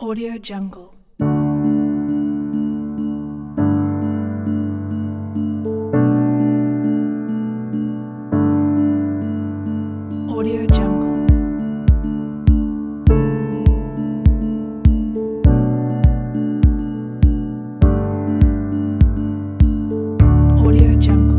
Audio Jungle. Audio Jungle. Audio Jungle.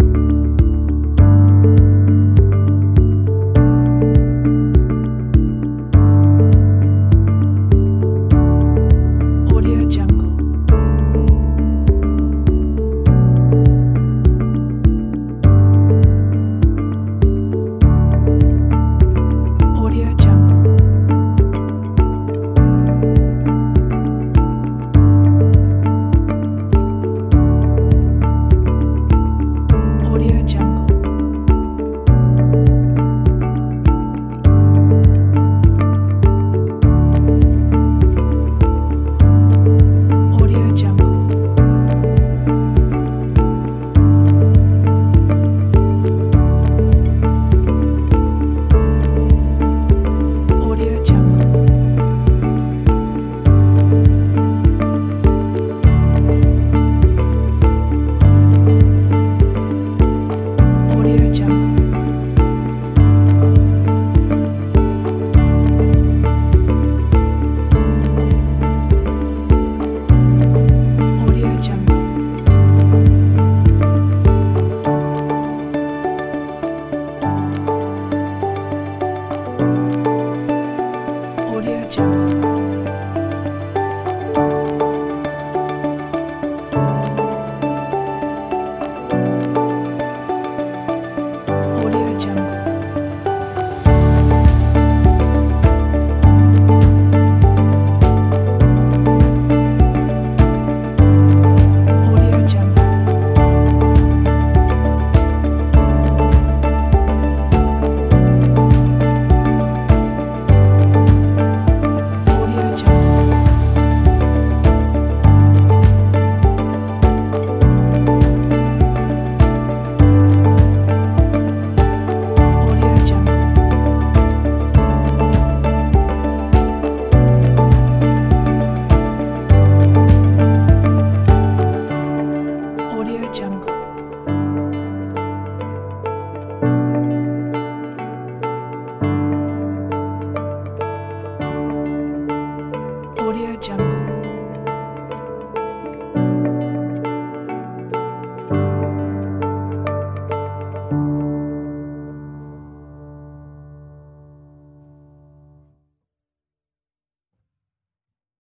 Audio Jungle. Audio Jungle. Audio Jungle. Audio Jungle. Audio Jungle. Audio Jungle. Audio Jungle. Audio Jungle. Audio Jungle. Audio Jungle. Audio Jungle. Audio Jungle. Audio Jungle. Audio Jungle.